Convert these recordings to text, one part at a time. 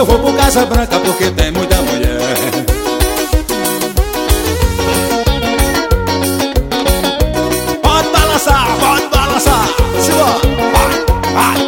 Eu vou pro Casa Branca porque tem muita mulher. Pode balançar, simbora, vai.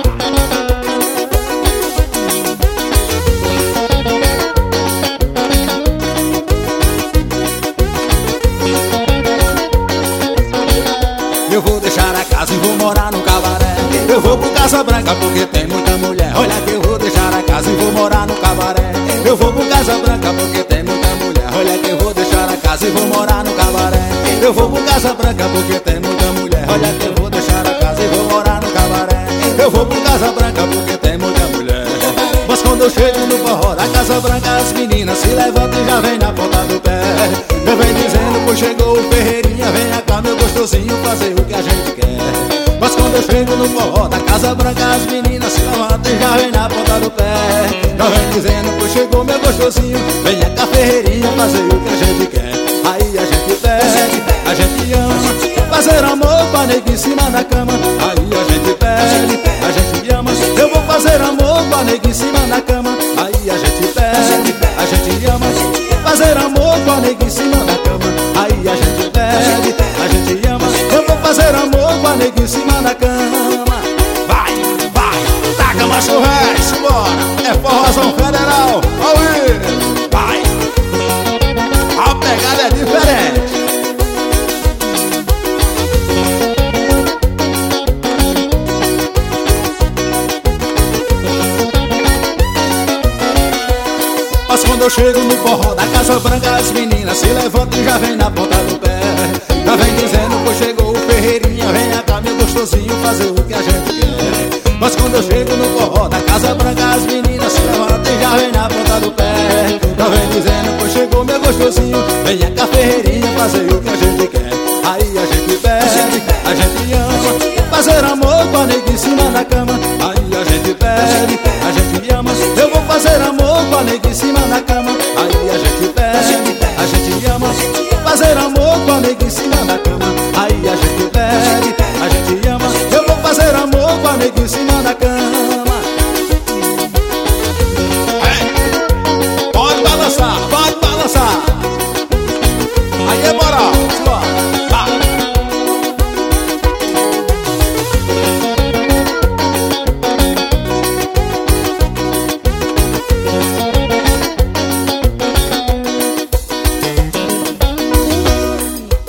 Eu vou deixar a casa e vou morar no cabaré. Eu vou pro Casa Branca porque tem muita mulher. Olha que eu vou deixar a casa e vou morar no cabaré. Eu vou pro Casa Branca porque tem muita mulher. Olha que eu vou deixar a casa e vou morar no cabaré. Eu vou pro Casa Branca porque tem muita mulher. Olha que eu vou deixar a casa e vou morar no cabaré. Eu vou pro Casa Branca porque tem muita mulher. Mas quando eu chego no forró da Casa Branca, as meninas se levantam e já vem na ponta do pé. Eu venho dizendo, pois chegou o Ferreirinha, vem cá meu gostosinho fazer o que a gente quer. Mas quando eu chego no forró da Casa Branca, as meninas se levantam e já vem na ponta do pé. Já vem dizendo, pois chegou meu gostosinho, vem cá Ferreirinha fazer o que a gente quer. Aí a gente pede, a gente ama, fazer amor com a nega em cima da cama. Aí a gente pede, a gente ama, eu vou fazer amor com a nega em cima da cama. Aí a gente pede, a gente ama, fazer amor com a nega em cima da cama. Aí a gente pede, a gente ama, eu vou fazer amor com a nega em cima da cama. Vai, taca macho resto, bora, é forrozão federal, aí, vai, a pegada é diferente. Mas quando eu chego no forró da Casa Branca, as meninas se levantam e já vem na ponta do pé. Já vem dizendo, pois chegou o Ferreirinha, vem cá meu gostosinho fazer o que a gente quer. Mas quando eu chego no forró da Casa Branca, as meninas se levantam e já vem na ponta do pé. Já vem dizendo, pois chegou meu gostosinho, vem cá Ferreirinha fazer o que a gente quer. Aí a gente pede, a gente ama, fazer amor